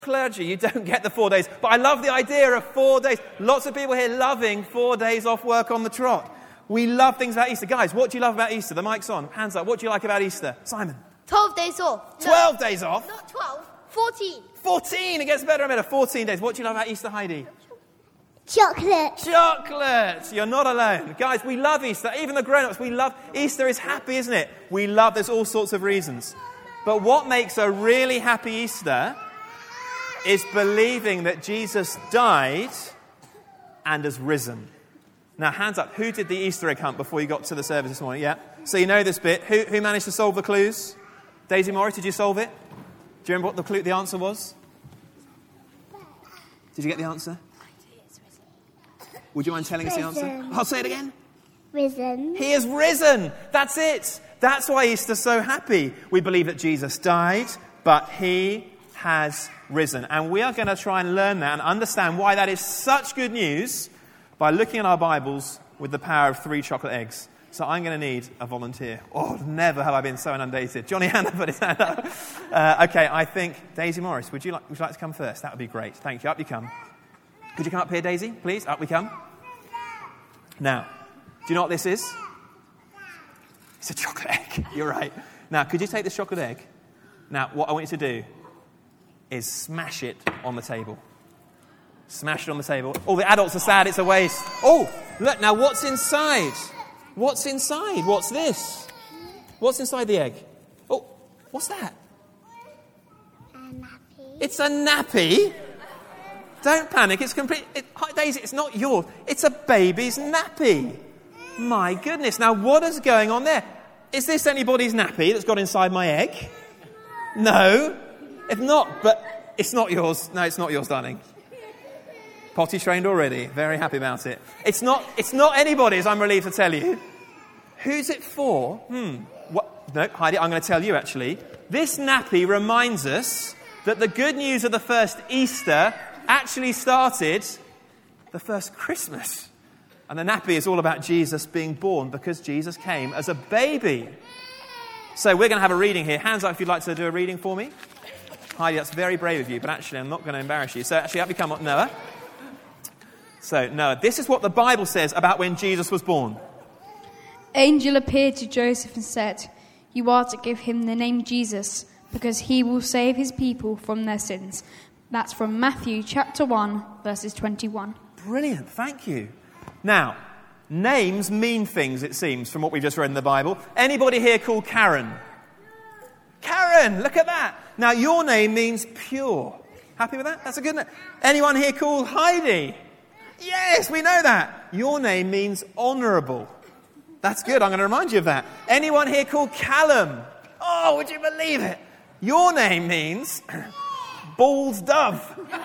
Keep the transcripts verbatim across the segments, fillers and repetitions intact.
Clergy, you don't get the four days. But I love the idea of four days. Lots of people here loving four days off work on the trot. We love things about Easter. Guys, what do you love about Easter? The mic's on. Hands up. What do you like about Easter? Simon. twelve days off. twelve no, days off? Not twelve. fourteen. fourteen. It gets better and better. fourteen days. What do you love about Easter, Heidi? Chocolate. Chocolate. You're not alone. Guys, we love Easter. Even the grown-ups, we love... Easter is happy, isn't it? We love... There's all sorts of reasons. But what makes a really happy Easter is believing that Jesus died and has risen. Now, hands up. Who did the Easter egg hunt before you got to the service this morning? Yeah. So you know this bit. Who, who managed to solve the clues? Daisy Morris, did you solve it? Do you remember what the clue, the answer was? Did you get the answer? Would you mind telling us the answer? I'll say it again. Risen. He is risen. That's it. That's why Easter's so happy. We believe that Jesus died, but he has risen. And we are going to try and learn that and understand why that is such good news by looking at our Bibles with the power of three chocolate eggs. So I'm going to need a volunteer. Oh, never have I been so inundated. Johnny Hanna put his hand up. Uh, okay, I think Daisy Morris, would you like, would you like to come first? That would be great. Thank you. Up you come. Could you come up here, Daisy, please? Up we come. Now, do you know what this is? It's a chocolate egg. You're right. Now, could you take this chocolate egg? Now, what I want you to do is smash it on the table. Smash it on the table. All the adults are sad. It's a waste. Oh, look. Now, what's inside? What's inside? What's this? What's inside the egg? Oh, what's that? A nappy. It's a nappy. Don't panic. It's complete. It, Daisy, it's not yours. It's a baby's nappy. My goodness. Now, what is going on there? Is this anybody's nappy that's got inside my egg? No. It's not. But it's not yours. No, it's not yours, darling. Potty trained already. Very happy about it. It's not. It's not anybody's. I'm relieved to tell you. Who's it for? Hmm. What? No, Heidi. I'm going to tell you. Actually, this nappy reminds us that the good news of the first Easter actually started the first Christmas. And the nappy is all about Jesus being born because Jesus came as a baby. So we're going to have a reading here. Hands up if you'd like to do a reading for me. Heidi, that's very brave of you, but actually I'm not going to embarrass you. So actually, up you come, Noah. So, Noah, this is what the Bible says about when Jesus was born. Angel appeared to Joseph and said, "You are to give him the name Jesus, because he will save his people from their sins." That's from Matthew chapter one, verses twenty-one. Brilliant, thank you. Now, names mean things, it seems, from what we've just read in the Bible. Anybody here called Karen? Karen, look at that. Now, your name means pure. Happy with that? That's a good name. Anyone here called Heidi? Yes, we know that. Your name means honourable. That's good, I'm going to remind you of that. Anyone here called Callum? Oh, would you believe it? Your name means bald dove.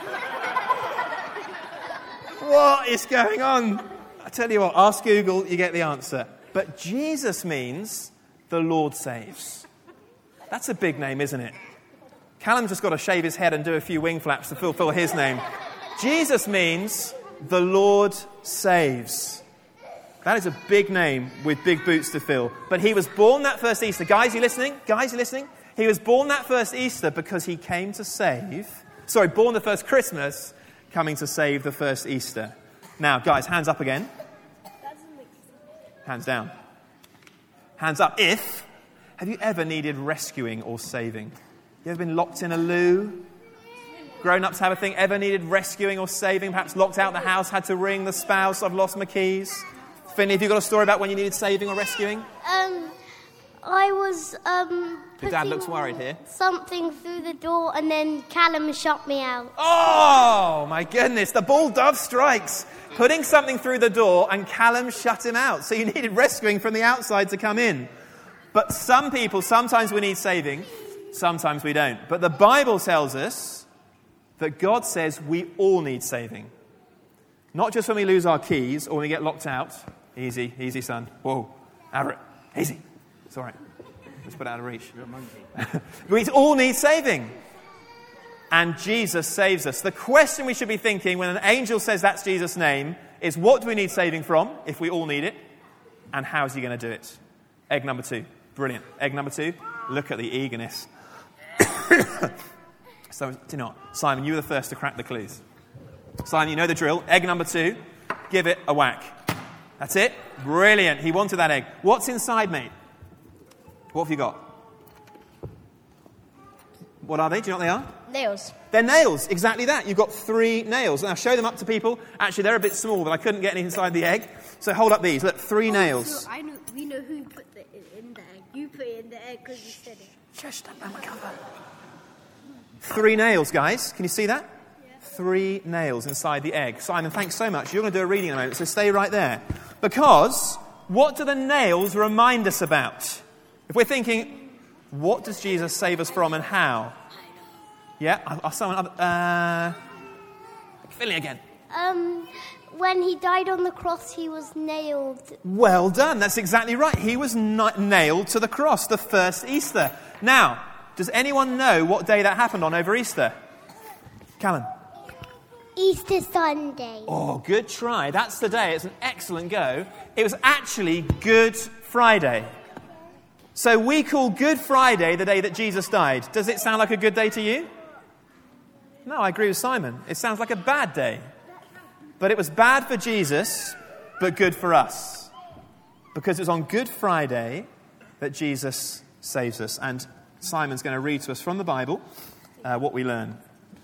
What is going on? I tell you what, ask Google, you get the answer. But Jesus means the Lord saves. That's a big name, isn't it? Callum just got to shave his head and do a few wing flaps to fulfill his name. Jesus means the Lord saves. That is a big name with big boots to fill. But he was born that first Easter. Guys, you listening? Guys, you listening? He was born that first Easter because he came to save. Sorry, born the first Christmas, coming to save the first Easter. Now, guys, hands up again. Hands down. Hands up if. Have you ever needed rescuing or saving? You ever been locked in a loo? Grown-ups have a thing. Ever needed rescuing or saving? Perhaps locked out the house, had to ring the spouse. I've lost my keys. Finley, have you got a story about when you needed saving or rescuing? Um, I was um. Your dad looks worried here. Something through the door, and then Callum shut me out. Oh my goodness! The bald dove strikes. Putting something through the door, and Callum shut him out. So you needed rescuing from the outside to come in. But some people, sometimes we need saving, sometimes we don't. But the Bible tells us that God says we all need saving. Not just when we lose our keys or when we get locked out. Easy, easy, son. Whoa. Averett. Easy. It's all right. Let's put it out of reach. We all need saving. And Jesus saves us. The question we should be thinking when an angel says that's Jesus' name is, what do we need saving from if we all need it? And how is he going to do it? Egg number two. Brilliant. Egg number two. Look at the eagerness. So, do you not? Simon, you were the first to crack the clues. Simon, you know the drill. Egg number two, give it a whack. That's it. Brilliant. He wanted that egg. What's inside, mate? What have you got? What are they? Do you know what they are? Nails. They're nails. Exactly that. You've got three nails. Now, show them up to people. Actually, they're a bit small, but I couldn't get any inside the egg. So hold up these. Look, three nails. So I know, we know who put it in the egg. You put it in the egg because you said it. Shush, don't blow my cover. Three nails, guys. Can you see that? Yeah. Three nails inside the egg. Simon, thanks so much. You're going to do a reading in a moment, so stay right there. Because what do the nails remind us about? If we're thinking, what does Jesus save us from and how? Yeah, I'll, I'll someone uh Finley again. Um, when he died on the cross, he was nailed. Well done. That's exactly right. He was na- nailed to the cross, the first Easter. Now, does anyone know what day that happened on over Easter? Callum? Easter Sunday. Oh, good try. That's the day. It's an excellent go. It was actually Good Friday. So we call Good Friday the day that Jesus died. Does it sound like a good day to you? No, I agree with Simon. It sounds like a bad day. But it was bad for Jesus, but good for us. Because it was on Good Friday that Jesus saves us. And Simon's going to read to us from the Bible uh, what we learn.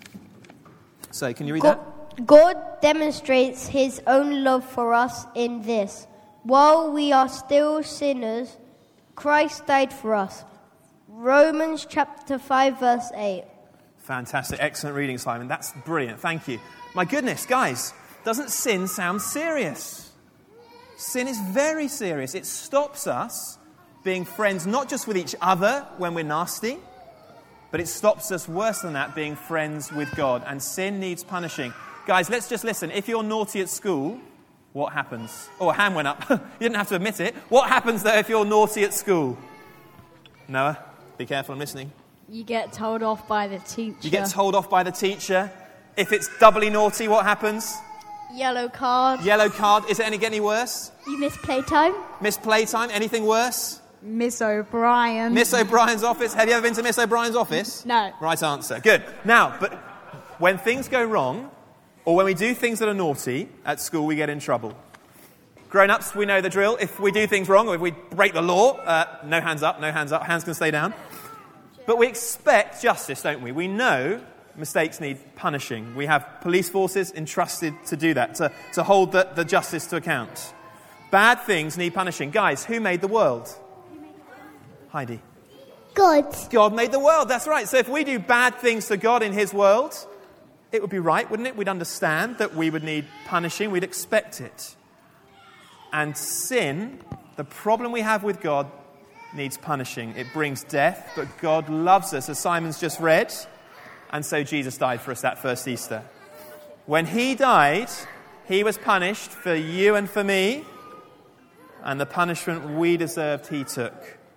So, can you read God, that? God demonstrates his own love for us in this. While we are still sinners, Christ died for us. Romans chapter five, verse eight. Fantastic. Excellent reading, Simon. That's brilliant. Thank you. My goodness, guys, doesn't sin sound serious? Sin is very serious. It stops us being friends not just with each other when we're nasty, but it stops us, worse than that, being friends with God. And sin needs punishing. Guys, let's just listen. If you're naughty at school, what happens? Oh, a hand went up. You didn't have to admit it. What happens, though, if you're naughty at school? Noah, be careful, I'm listening. You get told off by the teacher. You get told off by the teacher. If it's doubly naughty, what happens? Yellow card. Yellow card. Is it any, get any worse? You miss playtime. Miss playtime. Anything worse? Miss O'Brien. Miss O'Brien's office. Have you ever been to Miss O'Brien's office? No. Right answer. Good. Now, but when things go wrong, or when we do things that are naughty at school, we get in trouble. Grown-ups, we know the drill. If we do things wrong, or if we break the law, uh, no hands up, no hands up, hands can stay down. But we expect justice, don't we? We know mistakes need punishing. We have police forces entrusted to do that, to, to hold the, the justice to account. Bad things need punishing. Guys, who made the world? Heidi. God. God made the world, that's right. So if we do bad things to God in his world, it would be right, wouldn't it? We'd understand that we would need punishing. We'd expect it. And sin, the problem we have with God, needs punishing. It brings death, but God loves us, as Simon's just read. And so Jesus died for us that first Easter. When he died, he was punished for you and for me. And the punishment we deserved, he took.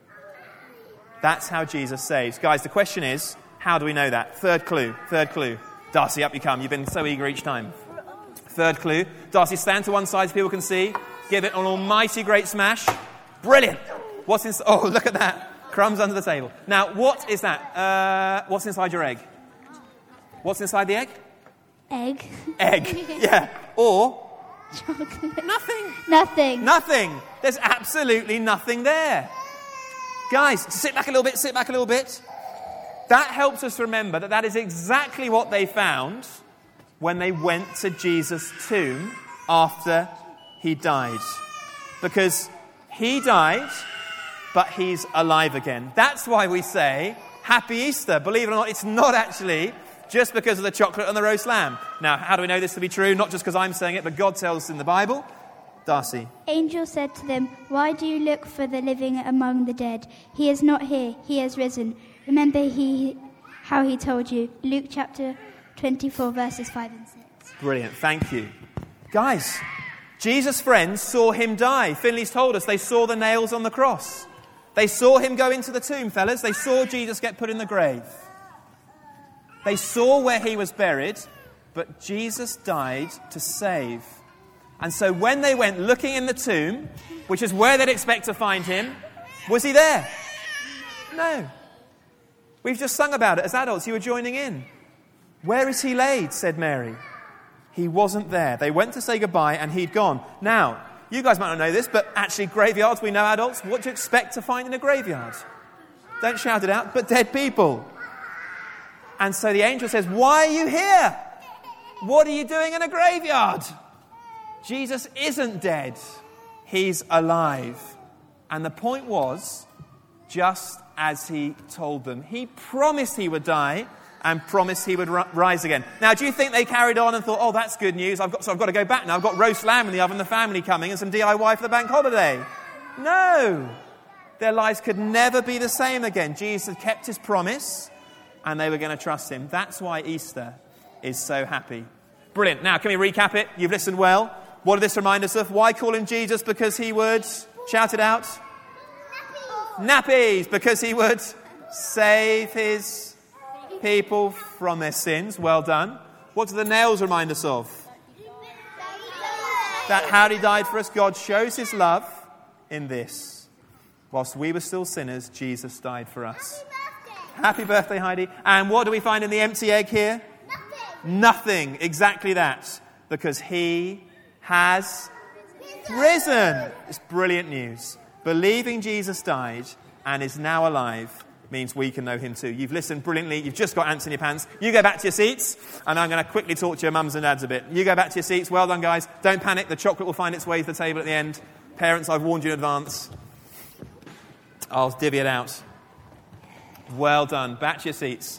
That's how Jesus saves. Guys, the question is, how do we know that? Third clue. Third clue. Darcy, up you come. You've been so eager each time. Third clue. Darcy, stand to one side so people can see. Give it an almighty great smash. Brilliant. What's in? Oh, look at that. Crumbs under the table. Now, what is that? Uh, what's inside your egg? What's inside the egg? Egg. Egg. Yeah. Or? Chocolate. Nothing. Nothing. Nothing. There's absolutely nothing there. Guys, sit back a little bit, sit back a little bit. That helps us remember that that is exactly what they found when they went to Jesus' tomb after he died. Because he died, but he's alive again. That's why we say, Happy Easter. Believe it or not, it's not actually just because of the chocolate and the roast lamb. Now, how do we know this to be true? Not just because I'm saying it, but God tells us in the Bible. Darcy. Angel said to them, "Why do you look for the living among the dead? He is not here, he has risen. Remember he, how he told you." Luke chapter twenty-four, verses five and six. Brilliant, thank you. Guys, Jesus' friends saw him die. Finley's told us they saw the nails on the cross. They saw him go into the tomb, fellas. They saw Jesus get put in the grave. They saw where he was buried, but Jesus died to save. And so when they went looking in the tomb, which is where they'd expect to find him, was he there? No. We've just sung about it as adults. You were joining in. "Where is he laid?" said Mary. He wasn't there. They went to say goodbye and he'd gone. Now, you guys might not know this, but actually graveyards, we know adults, what do you expect to find in a graveyard? Don't shout it out, but dead people. And so the angel says, "Why are you here? What are you doing in a graveyard?" Jesus isn't dead. He's alive. And the point was, just as he told them. He promised he would die and promised he would ri- rise again. Now, do you think they carried on and thought, "Oh, that's good news. I've got, so I've got to go back now. I've got roast lamb in the oven, the family coming, and some D I Y for the bank holiday"? No. Their lives could never be the same again. Jesus had kept his promise, and they were going to trust him. That's why Easter is so happy. Brilliant. Now, can we recap it? You've listened well. What did this remind us of? Why call him Jesus? Because he would, shout it out. Nappies. Because he would save his people from their sins. Well done. What do the nails remind us of? That how he died for us. God shows his love in this. Whilst we were still sinners, Jesus died for us. Happy birthday, Heidi. And what do we find in the empty egg here? Nothing. Nothing. Exactly that. Because he has risen. It's brilliant news. Believing Jesus died and is now alive means we can know him too. You've listened brilliantly. You've just got ants in your pants. You go back to your seats, and I'm going to quickly talk to your mums and dads a bit. You go back to your seats. Well done, guys. Don't panic. The chocolate will find its way to the table at the end. Parents, I've warned you in advance. I'll divvy it out. Well done. Back to your seats.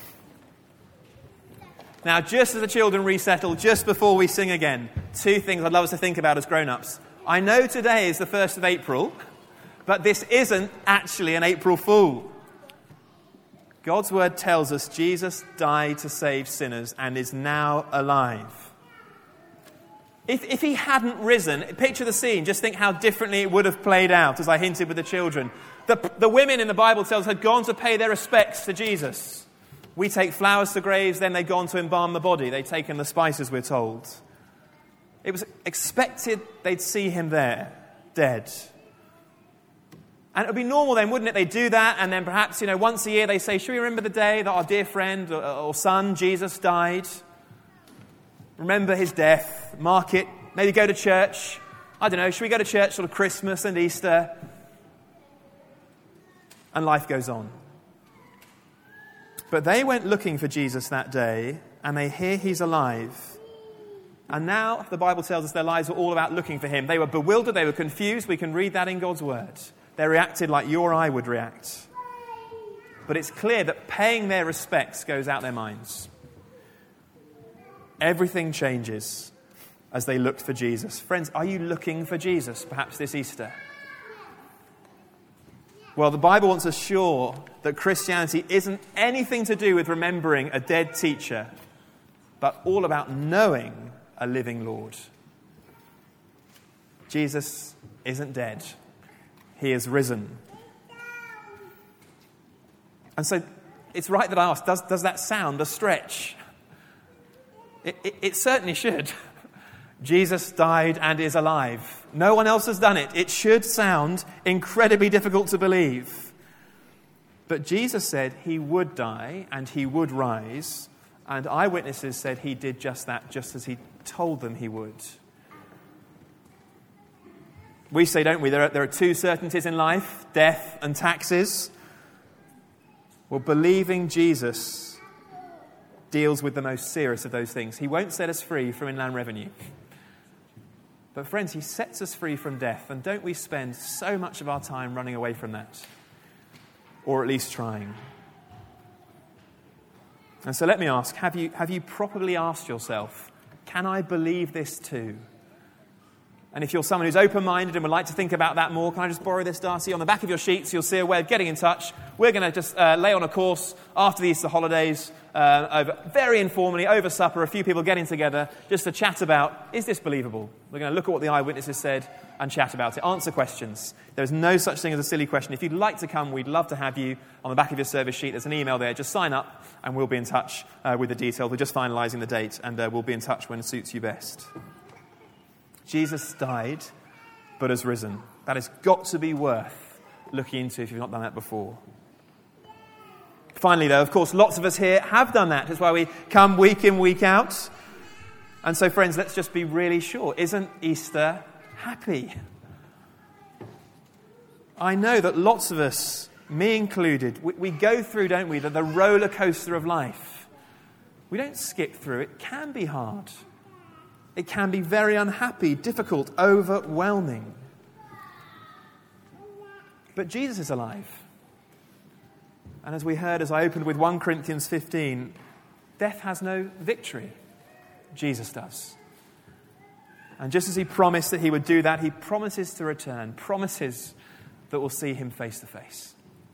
Now, just as the children resettle, just before we sing again, two things I'd love us to think about as grown-ups. I know today is the first of April, but this isn't actually an April Fool. God's word tells us Jesus died to save sinners and is now alive. If, if he hadn't risen, picture the scene, just think how differently it would have played out, as I hinted with the children. The, the women in the Bible tells had gone to pay their respects to Jesus. We take flowers to graves, then they'd gone to embalm the body. They'd taken the spices, we're told. It was expected they'd see him there, dead. And it would be normal then, wouldn't it? They'd do that, and then perhaps, you know, once a year they say, "Should we remember the day that our dear friend or, or son, Jesus, died? Remember his death, mark it, maybe go to church. I don't know, should we go to church sort of Christmas and Easter?" And life goes on. But they went looking for Jesus that day, and they hear he's alive. And now the Bible tells us their lives were all about looking for him. They were bewildered, they were confused. We can read that in God's word. They reacted like you or I would react. But it's clear that paying their respects goes out their minds. Everything changes as they looked for Jesus. Friends, are you looking for Jesus perhaps this Easter? Well, the Bible wants us sure that Christianity isn't anything to do with remembering a dead teacher, but all about knowing a living Lord. Jesus isn't dead. He is risen. And so it's right that I ask, does, does that sound a stretch? It, it, it certainly should. Jesus died and is alive. No one else has done it. It should sound incredibly difficult to believe. But Jesus said he would die and he would rise, and eyewitnesses said he did just that, just as he told them he would. We say, don't we, there are, there are two certainties in life, death and taxes. Well, believing Jesus deals with the most serious of those things. He won't set us free from inland revenue. But friends, he sets us free from death. And don't we spend so much of our time running away from that? Or at least trying. And so let me ask, have you, have you properly asked yourself, can I believe this too? And if you're someone who's open-minded and would like to think about that more, can I just borrow this, Darcy? On the back of your sheets, you'll see a way of getting in touch. We're going to just uh, lay on a course after the Easter holidays, uh, over, very informally, over supper, a few people getting together, just to chat about, is this believable? We're going to look at what the eyewitnesses said and chat about it. Answer questions. There's no such thing as a silly question. If you'd like to come, we'd love to have you. On the back of your service sheet, there's an email there. Just sign up, and we'll be in touch uh, with the details. We're just finalising the date, and uh, we'll be in touch when it suits you best. Jesus died, but has risen. That has got to be worth looking into if you've not done that before. Finally, though, of course, lots of us here have done that. That's why we come week in, week out. And so, friends, let's just be really sure. Isn't Easter happy? I know that lots of us, me included, we, we go through, don't we, the, the roller coaster of life. We don't skip through. It can be hard. It can be very unhappy, difficult, overwhelming. But Jesus is alive. And as we heard as I opened with First Corinthians fifteen, death has no victory. Jesus does. And just as he promised that he would do that, he promises to return, promises that we'll see him face to face.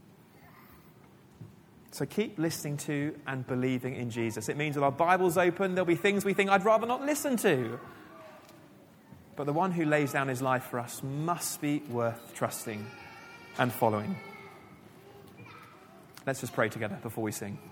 So keep listening to and believing in Jesus. It means with our Bibles open, there'll be things we think I'd rather not listen to. But the one who lays down his life for us must be worth trusting and following. Let's just pray together before we sing.